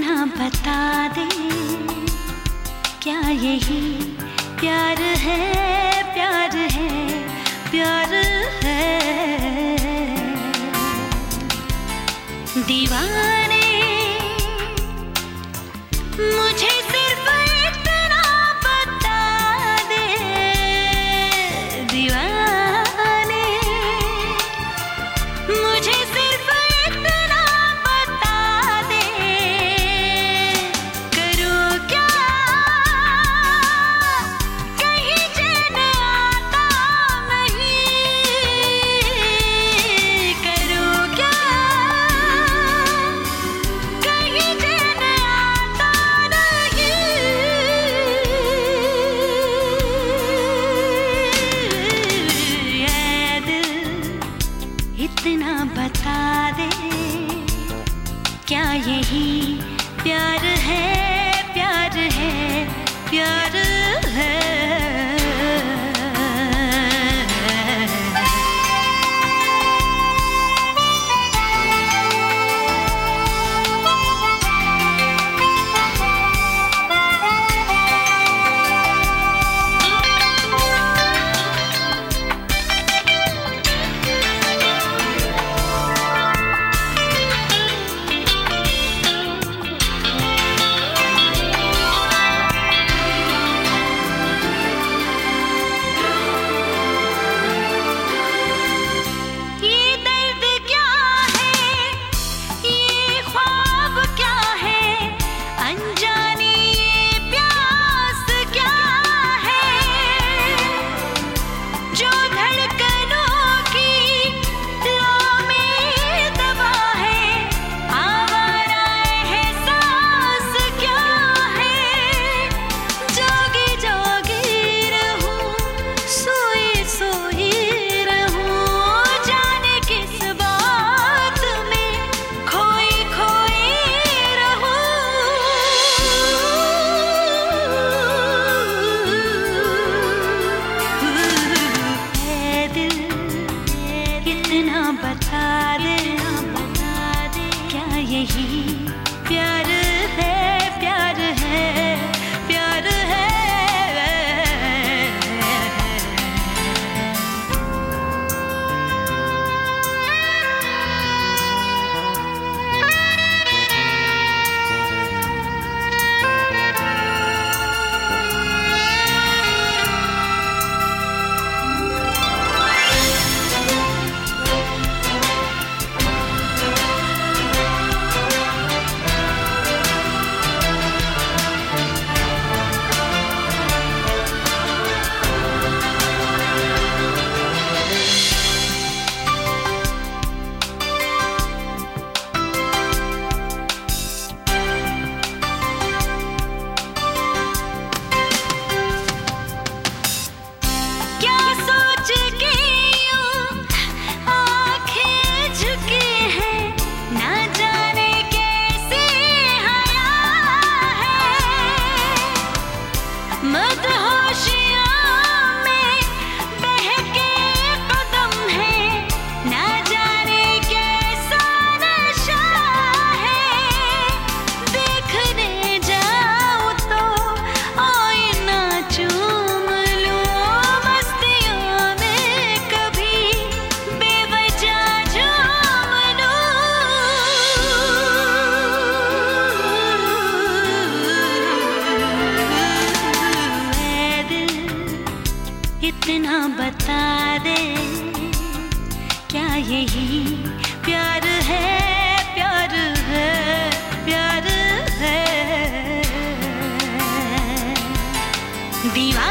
इतना बता दे, क्या यही प्यार है, प्यार है, प्यार है। दीवाने मुझे सिर्फ इतना बता दे, दीवाने मुझे सिर्फ इतना बता दे, करूँ क्या कहीं चैन आता नहीं, करूँ क्या कहीं चैन आता नहीं। ऐ दिल इतना बता दे, क्या यही प्यार है, प्यार है, प्यार है। बता दे, क्या यही प्यार है, प्यार है, प्यार है। इतना बता दे, क्या यही प्यार है, प्यार है, प्यार है। दीवार